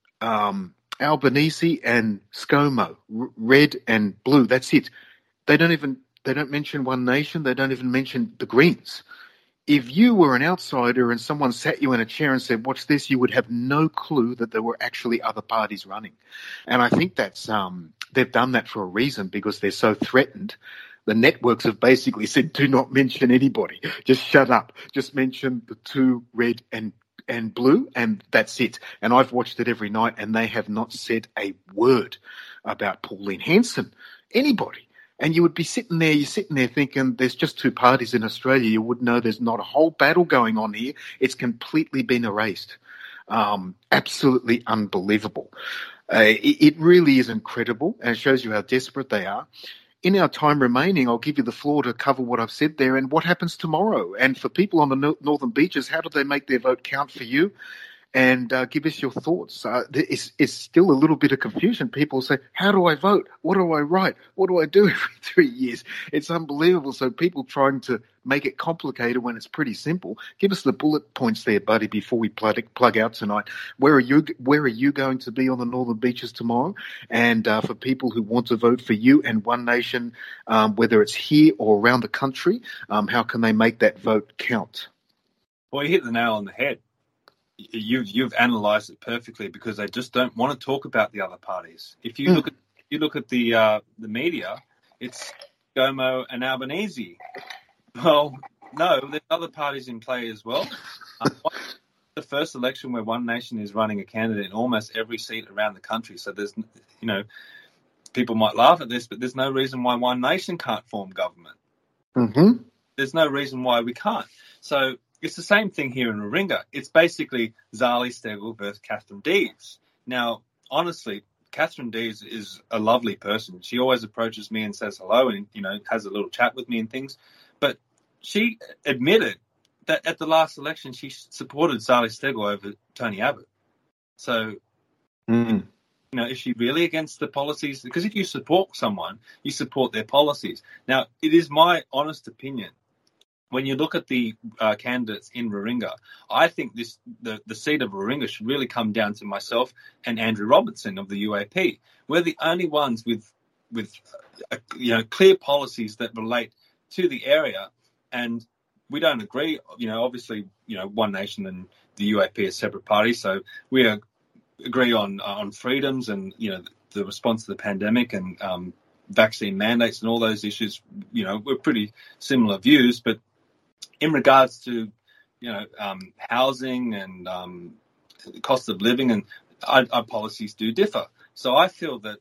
um, Albanese and ScoMo, r- red and blue. That's it. They don't even They don't mention One Nation. They don't even mention the Greens. If you were an outsider and someone sat you in a chair and said, watch this, you would have no clue that there were actually other parties running. And I think that's um, they've done that for a reason because they're so threatened. The networks have basically said, do not mention anybody. Just shut up. Just mention the two, red and, and blue, and that's it. And I've watched it every night, and they have not said a word about Pauline Hanson, anybody. And you would be sitting there, you're sitting there thinking there's just two parties in Australia. You would know there's not a whole battle going on here. It's completely been erased. Um, absolutely unbelievable. Uh, it, it really is incredible, and it shows you how desperate they are. in our time remaining, I'll give you the floor to cover what I've said there and what happens tomorrow. And for people on the no- Northern Beaches, how do they make their vote count for you? And uh, give us your thoughts. Uh, it's, it's still a little bit of confusion. People say, how do I vote? What do I write? What do I do every three years? It's unbelievable. So people trying to make it complicated when it's pretty simple. Give us the bullet points there, buddy, before we plug, plug out tonight. Where are you Where are you going to be on the Northern Beaches tomorrow? And uh, for people who want to vote for you and One Nation, um, whether it's here or around the country, um, how can they make that vote count? Well, you hit the nail on the head. You've you've analysed it perfectly, because they just don't want to talk about the other parties. If you mm. look at if you look at the uh, the media, it's Gomo and Albanese. Well, no, there's other parties in play as well. Um, the first election where One Nation is running a candidate in almost every seat around the country. So there's, you know, people might laugh at this, but there's no reason why One Nation can't form government. Mm-hmm. There's no reason why we can't. So it's the same thing here in Warringah. It's basically Zali Steggall versus Catherine Deves. Now, honestly, Catherine Deves is a lovely person. She always approaches me and says hello and, you know, has a little chat with me and things. But she admitted that at the last election she supported Zali Steggall over Tony Abbott. So, mm. you know, is she really against the policies? Because if you support someone, you support their policies. Now, it is my honest opinion, when you look at the uh, candidates in Warringah, I think this the, the seat of Warringah should really come down to myself and Andrew Robertson of the U A P. We're the only ones with with uh, you know clear policies that relate to the area, and we don't agree. You know, obviously, you know, One Nation and the U A P are separate parties, so we are, agree on on freedoms and you know the, the response to the pandemic and um, vaccine mandates and all those issues. You know, we're pretty similar views, but in regards to, you know, um, housing and um, cost of living, and our, our policies do differ. So I feel that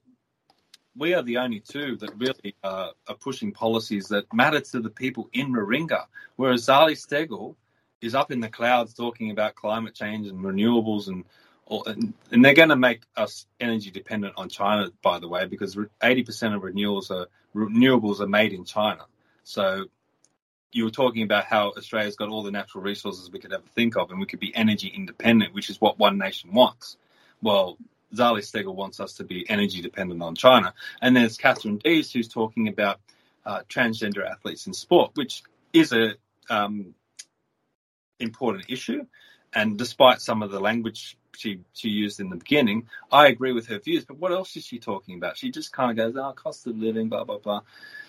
we are the only two that really uh, are pushing policies that matter to the people in Warringah, whereas Zali Steggall is up in the clouds talking about climate change and renewables, and and, and they're going to make us energy dependent on China, by the way, because eighty percent of renewables are renewables are made in China. So you were talking about how Australia's got all the natural resources we could ever think of, and we could be energy independent, which is what One Nation wants. Well, Zali Steggall wants us to be energy dependent on China. And there's Catherine Deves, who's talking about uh, transgender athletes in sport, which is a um, important issue. And despite some of the language she, she used in the beginning, I agree with her views. But what else is she talking about? She just kind of goes, oh, cost of living, blah, blah, blah.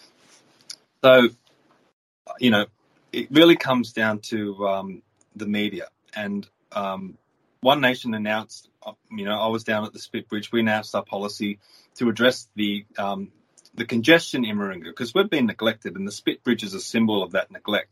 So, you know, it really comes down to um, the media. And um, One Nation announced, you know, I was down at the Spit Bridge. We announced our policy to address the um, the congestion in Warringah, because we've been neglected, and the Spit Bridge is a symbol of that neglect.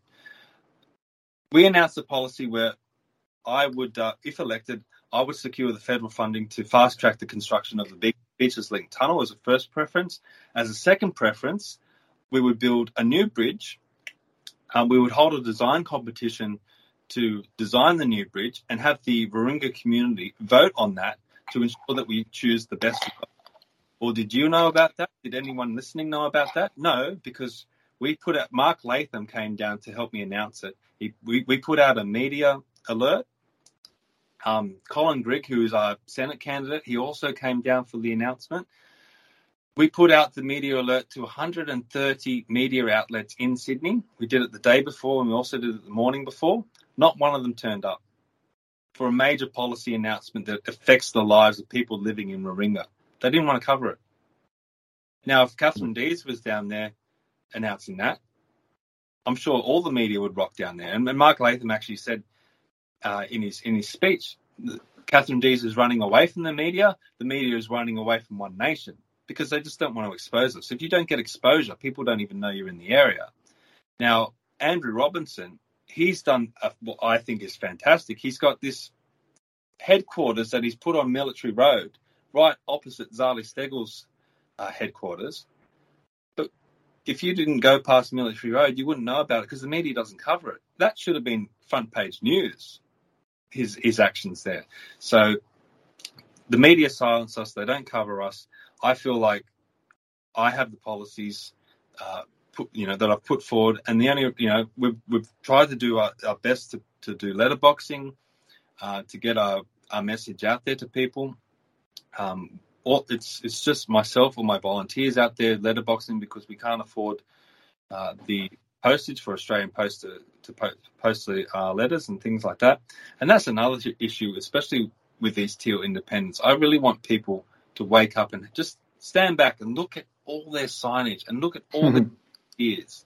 We announced a policy where I would, uh, if elected, I would secure the federal funding to fast-track the construction of the Big Beaches Link Tunnel as a first preference. As a second preference, we would build a new bridge. Um, we would hold a design competition to design the new bridge and have the Warringah community vote on that to ensure that we choose the best. Or did you know about that? Did anyone listening know about that? No, because we put out, Mark Latham came down to help me announce it. He, we, we put out a media alert. Um, Colin Grigg, who is our Senate candidate, he also came down for the announcement. We put out the media alert to one hundred thirty media outlets in Sydney. We did it the day before, and we also did it the morning before. Not one of them turned up for a major policy announcement that affects the lives of people living in Warringah. They didn't want to cover it. Now, if Catherine Deves was down there announcing that, I'm sure all the media would rock down there. And Mark Latham actually said uh, in his in his speech, Catherine Deves is running away from the media. The media is running away from One Nation, because they just don't want to expose us. If you don't get exposure, people don't even know you're in the area. Now, Andrew Robinson, he's done a, what I think is fantastic. He's got this headquarters that he's put on Military Road, right opposite Zali Steggall's uh, headquarters. But if you didn't go past Military Road, you wouldn't know about it because the media doesn't cover it. That should have been front page news, his, his actions there. So the media silence us. They don't cover us. I feel like I have the policies uh, put, you know, that I've put forward. And the only, you know, we've we've tried to do our, our best to, to do letterboxing, uh, to get our, our message out there to people. Um, or it's it's just myself or my volunteers out there letterboxing because we can't afford uh, the postage for Australian Post to, to post, post the uh, letters and things like that. And that's another issue, especially with these teal independents. I really want people to wake up and just stand back and look at all their signage and look at all mm-hmm. the years.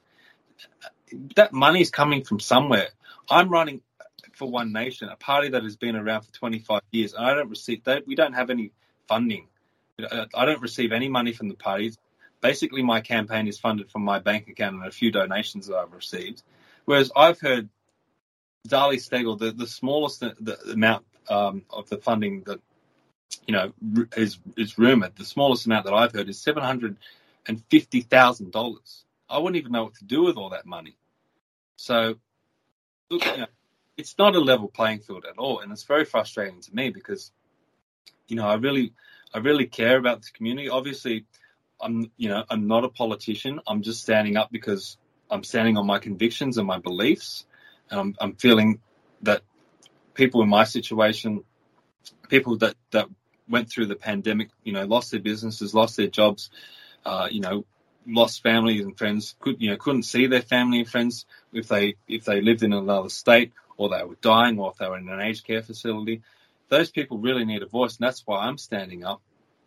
That money's coming from somewhere. I'm running for One Nation, a party that has been around for twenty-five years, and I don't receive that. We don't have any funding. I don't receive any money from the parties. Basically, my campaign is funded from my bank account and a few donations that I've received. Whereas I've heard Zali Steggall, the, the smallest the, the amount um, of the funding that, you know, is, is rumoured, the smallest amount that I've heard is seven hundred fifty thousand dollars. I wouldn't even know what to do with all that money. So, look, you know, it's not a level playing field at all, and it's very frustrating to me because, you know, I really, I really care about this community. Obviously, I'm, you know, I'm not a politician. I'm just standing up because I'm standing on my convictions and my beliefs, and I'm, I'm feeling that people in my situation, people that, that went through the pandemic, you know, lost their businesses, lost their jobs, uh, you know, lost family and friends, could, you know, couldn't see their family and friends if they if they lived in another state, or they were dying, or if they were in an aged care facility. Those people really need a voice, and that's why I'm standing up.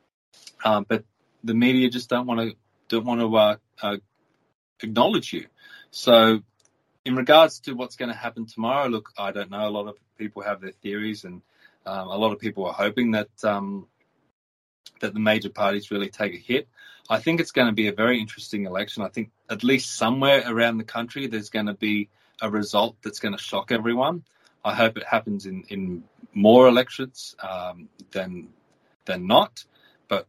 Um, but the media just don't want to don't want to uh, uh, acknowledge you. So, in regards to what's going to happen tomorrow, look, I don't know. A lot of people have their theories, and um, a lot of people are hoping that um, that the major parties really take a hit. I think it's going to be a very interesting election. I think at least somewhere around the country there's going to be a result that's going to shock everyone. I hope it happens in, in more elections um, than than not, but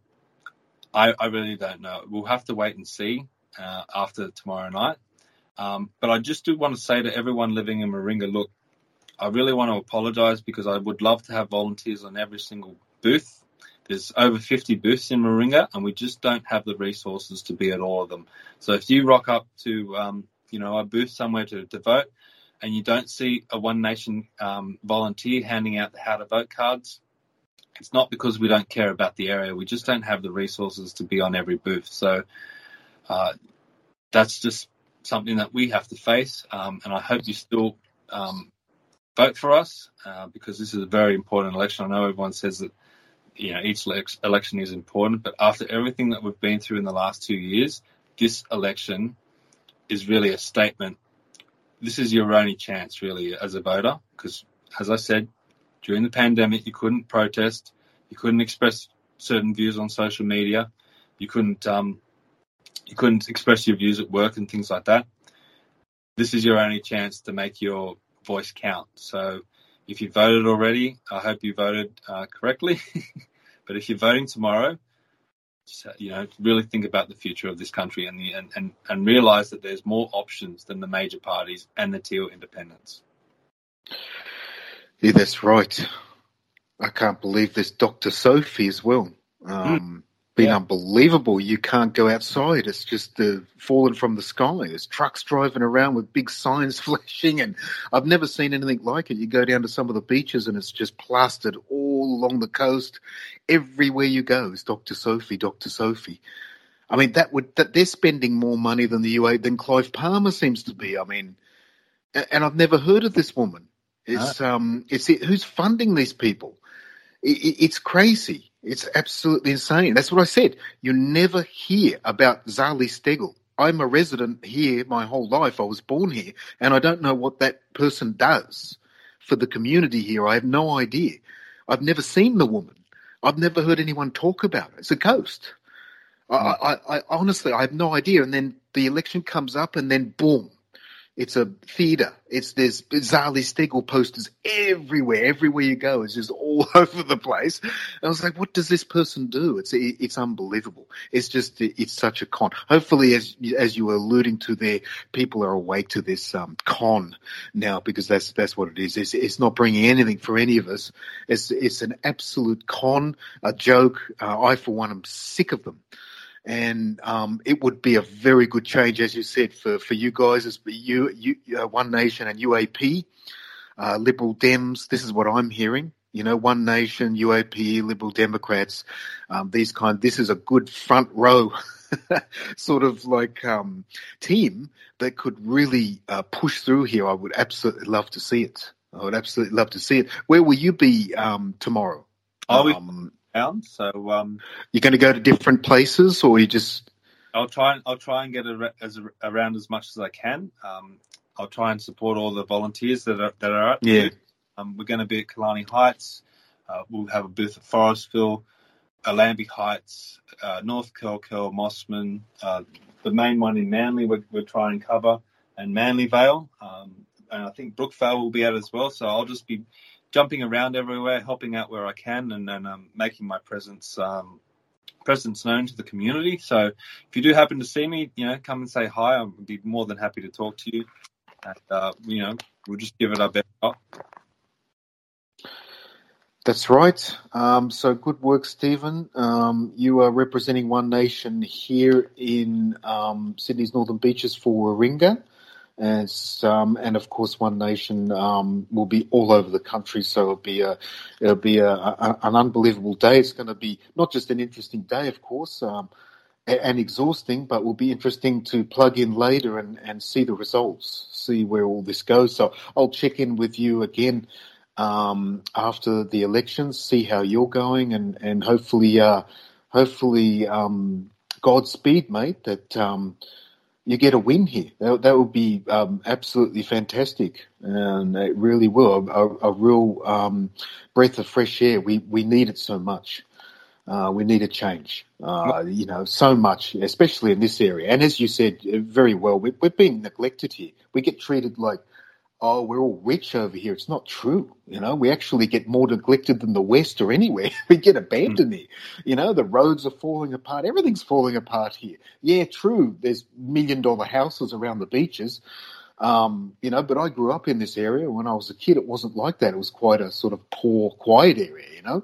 I, I really don't know. We'll have to wait and see uh, after tomorrow night. Um, but I just do want to say to everyone living in Warringah, look, I really want to apologise because I would love to have volunteers on every single booth. There's over fifty booths in Warringah, and we just don't have the resources to be at all of them. So if you rock up to, um, you know, a booth somewhere to, to vote, and you don't see a One Nation um, volunteer handing out the how to vote cards, it's not because we don't care about the area. We just don't have the resources to be on every booth. So uh, that's just something that we have to face. Um, and I hope you still um, vote for us uh, because this is a very important election. I know everyone says that, you know, each election is important, but after everything that we've been through in the last two years, this election is really a statement. This is your only chance, really, as a voter, because, as I said, during the pandemic, you couldn't protest, you couldn't express certain views on social media, you couldn't um, you couldn't express your views at work and things like that. This is your only chance to make your voice count. So if you voted already, I hope you voted uh, correctly. But if you're voting tomorrow, just, you know, really think about the future of this country and, the, and, and, and realise that there's more options than the major parties and the teal independents. Yeah, that's right. I can't believe there's Doctor Sophie as well. Um, mm. Been yeah. unbelievable. You can't go outside. It's just uh, fallen from the sky. There's trucks driving around with big signs flashing, and I've never seen anything like it. You go down to some of the beaches and it's just plastered all along the coast. Everywhere you go is Doctor Sophie, Doctor Sophie. I mean, that would that they're spending more money than the U A than Clive Palmer seems to be. I mean, and I've never heard of this woman. It's no. um, it's who's funding these people. It, it, it's crazy. It's absolutely insane. That's what I said. You never hear about Zali Steggall. I'm a resident here my whole life. I was born here, and I don't know what that person does for the community here. I have no idea. I've never seen the woman. I've never heard anyone talk about her. It's a ghost. Mm. I, I, I honestly, I have no idea. And then the election comes up, and then boom. It's a theatre. It's there's Zali Steggall posters everywhere. Everywhere you go, it's just all over the place. And I was like, what does this person do? It's it's unbelievable. It's just it's such a con. Hopefully, as as you were alluding to there, people are awake to this um, con now, because that's that's what it is. It's it's not bringing anything for any of us. It's it's an absolute con, a joke. Uh, I for one am sick of them. And um, it would be a very good change, as you said, for, for you guys, as you, you uh, One Nation and U A P, uh, Liberal Dems. This is what I'm hearing. You know, One Nation, U A P, Liberal Democrats. Um, these kind. This is a good front row sort of like um, team that could really uh, push through here. I would absolutely love to see it. I would absolutely love to see it. Where will you be um, tomorrow? I'll be Um, around, so um, you're going to go to different places, or you just? I'll try and I'll try and get a, as around as much as I can. Um, I'll try and support all the volunteers that are that are at the Yeah. booth. Um, we're going to be at Killarney Heights. Uh, we'll have a booth at Forestville, Allambie Heights, uh, North Curl Curl, Mossman. Uh, the main one in Manly we're, we're trying to cover, and Manly Vale. Um, and I think Brookvale will be out as well. So I'll just be jumping around everywhere, helping out where I can, and then um, making my presence um, presence known to the community. So if you do happen to see me, you know, come and say hi. I'll be more than happy to talk to you. And, uh, you know, we'll just give it our best shot. That's right. Um, so good work, Stephen. Um, you are representing One Nation here in um, Sydney's Northern Beaches for Warringah. And, um, and of course, One Nation um, will be all over the country, so it'll be a it'll be a, a, an unbelievable day. It's going to be not just an interesting day, of course, um, and, and exhausting, but will be interesting to plug in later and, and see the results, see where all this goes. So I'll check in with you again um, after the elections, see how you're going, and and hopefully, uh, hopefully, um, Godspeed, mate. That. Um, You get a win here. That, that would be um, absolutely fantastic, and it really will. A, a real um, breath of fresh air. We we need it so much. Uh, we need a change. Uh, you know, so much, especially in this area. And as you said very well, we, we're being neglected here. We get treated like, oh, we're all rich over here. It's not true. You know, we actually get more neglected than the West or anywhere. We get abandoned here. You know, the roads are falling apart. Everything's falling apart here. Yeah, true. There's million dollar houses around the beaches. Um, you know, but I grew up in this area. When I was a kid, it wasn't like that. It was quite a sort of poor, quiet area, you know.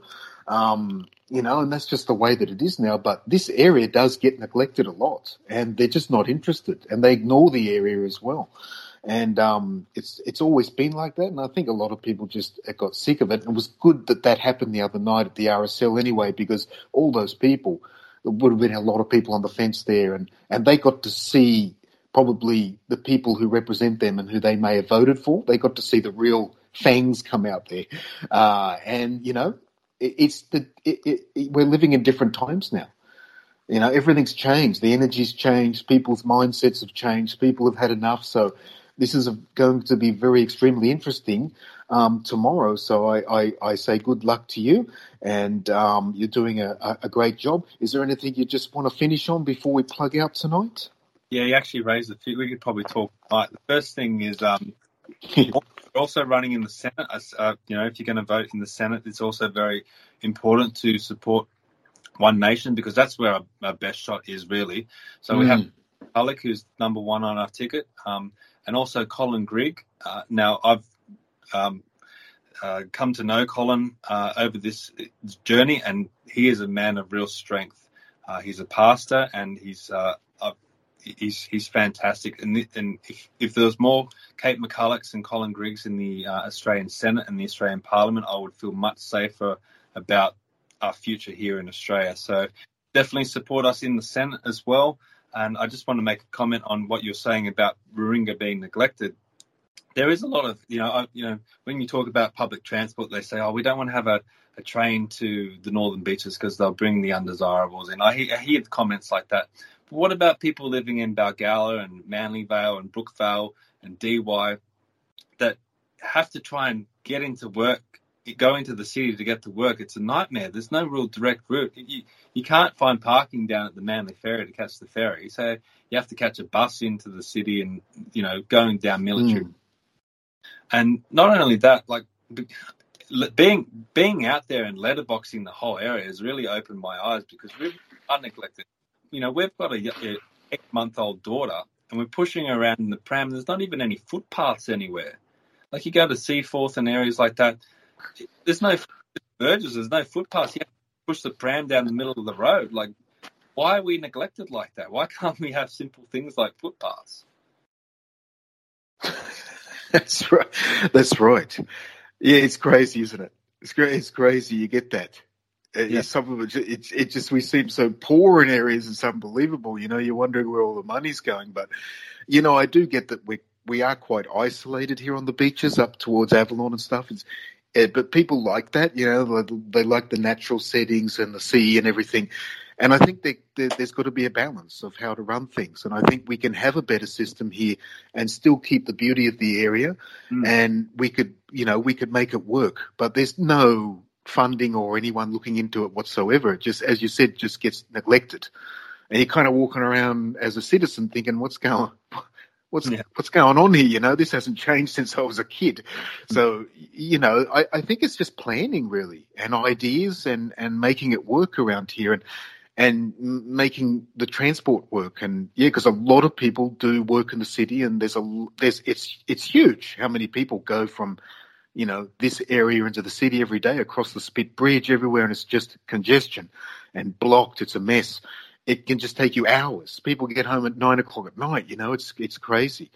Um, you know, and that's just the way that it is now. But this area does get neglected a lot, and they're just not interested, and they ignore the area as well. And um, it's it's always been like that, and I think a lot of people just got sick of it. And it was good that that happened the other night at the R S L anyway, because all those people, there would have been a lot of people on the fence there, and, and they got to see probably the people who represent them and who they may have voted for. They got to see the real fangs come out there. Uh, and, you know, it, it's the it, it, it, we're living in different times now. You know, everything's changed. The energy's changed. People's mindsets have changed. People have had enough. So this is going to be very extremely interesting um, tomorrow. So I, I, I say good luck to you, and um, you're doing a, a great job. Is there anything you just want to finish on before we plug out tonight? Yeah, you actually raised a few. We could probably talk tonight. The first thing is um, we're also running in the Senate. Uh, you know, if you're going to vote in the Senate, it's also very important to support One Nation, because that's where our, our best shot is, really. So mm. we have Alec, who's number one on our ticket, um, and also Colin Grigg. Uh, now, I've um, uh, come to know Colin uh, over this journey, and he is a man of real strength. Uh, he's a pastor, and he's uh, uh, he's he's fantastic. And, and if, if there was more Kate McCullochs and Colin Griggs in the uh, Australian Senate and the Australian Parliament, I would feel much safer about our future here in Australia. So definitely support us in the Senate as well. And I just want to make a comment on what you're saying about Warringah being neglected. There is a lot of, you know, I, you know, when you talk about public transport, they say, oh, we don't want to have a, a train to the Northern Beaches because they'll bring the undesirables in. I hear, I hear comments like that. But what about people living in Balgowlah and Manly Vale and Brookvale and D Y that have to try and get into work, go into the city to get to work? It's a nightmare. There's no real direct route. You, you can't find parking down at the Manly Ferry to catch the ferry. So you have to catch a bus into the city and, you know, going down Military. Mm. And not only that, like being being out there and letterboxing the whole area has really opened my eyes, because we're neglected. You know, we've got a, a eight-month-old daughter, and we're pushing her around in the pram. There's not even any footpaths anywhere. Like, you go to Seaforth and areas like that, there's no verges, there's no footpaths. You have to push the pram down the middle of the road. Like, why are we neglected like that? Why can't we have simple things like footpaths? That's right. That's right. Yeah, it's crazy, isn't it? It's great. It's crazy. You get that. Yeah. Some of it, it, it just, we seem so poor in areas. It's unbelievable. You know, you're wondering where all the money's going. But, you know, I do get that we we are quite isolated here on the beaches up towards Avalon and stuff. It's, it, but people like that, you know, they, they like the natural settings and the sea and everything. And I think that there, there's got to be a balance of how to run things. And I think we can have a better system here and still keep the beauty of the area. Mm. And we could, you know, we could make it work. But there's no funding or anyone looking into it whatsoever. It just, as you said, just gets neglected. And you're kind of walking around as a citizen thinking, what's going What's yeah. what's going on here? You know, this hasn't changed since I was a kid. So, you know, I, I think it's just planning really and ideas and, and making it work around here and and making the transport work. And yeah, because a lot of people do work in the city, and there's a there's it's it's huge how many people go from, you know, this area into the city every day across the Spit Bridge everywhere, and it's just congestion and blocked. It's a mess. It can just take you hours. People get home at nine o'clock at night. You know, it's it's crazy.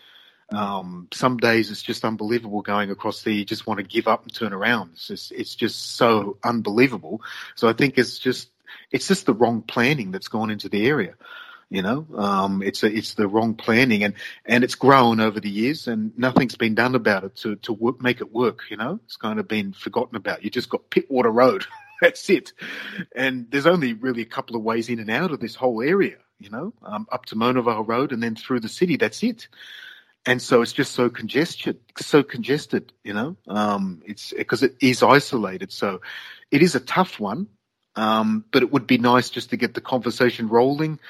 Um, some days it's just unbelievable going across there. You just want to give up and turn around. It's just, it's just so unbelievable. So I think it's just it's just the wrong planning that's gone into the area. You know, um, it's a, it's the wrong planning, and, and it's grown over the years, and nothing's been done about it to to work, make it work. You know, it's kind of been forgotten about. You just got Pittwater Road. That's it. And there's only really a couple of ways in and out of this whole area, you know, um, up to Mona Vale Road and then through the city. That's it. And so it's just so congested, so congested, you know, um, it's because it is isolated. So it is a tough one, um, but it would be nice just to get the conversation rolling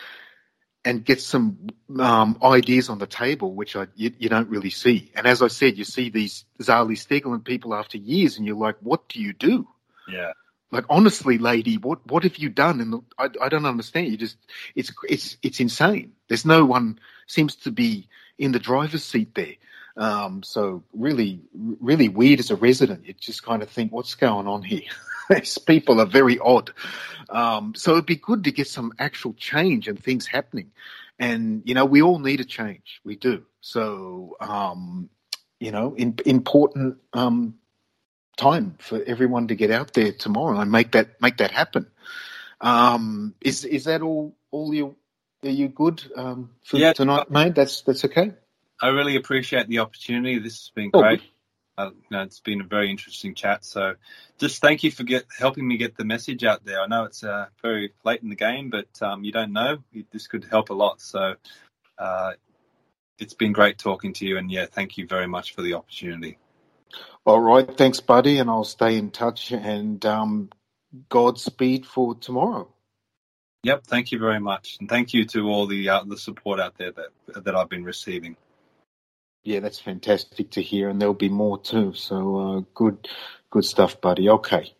and get some um, ideas on the table, which I, you, you don't really see. And as I said, you see these Zali Steggall people after years and you're like, what do you do? Yeah. Like, honestly, lady, what, what have you done? And I, I don't understand. You just, it's, it's, it's insane. There's no one seems to be in the driver's seat there. Um, so really, really weird as a resident. You just kind of think, what's going on here? These people are very odd. Um, so it'd be good to get some actual change and things happening. And, you know, we all need a change. We do. So, um, you know, in, important, um, time for everyone to get out there tomorrow and make that make that happen. Um, is is that all? All you are you good um, for yeah, tonight, mate? That's that's okay. I really appreciate the opportunity. This has been great. Oh, uh, you know, it's been a very interesting chat. So, just thank you for get, helping me get the message out there. I know it's uh, very late in the game, but um, you don't know. This could help a lot. So, uh, it's been great talking to you. And yeah, thank you very much for the opportunity. All right, thanks, buddy, and I'll stay in touch, and um, Godspeed for tomorrow. Yep, thank you very much, and thank you to all the uh, the support out there that that I've been receiving. Yeah, that's fantastic to hear, and there'll be more too. So uh, good, good stuff, buddy. Okay.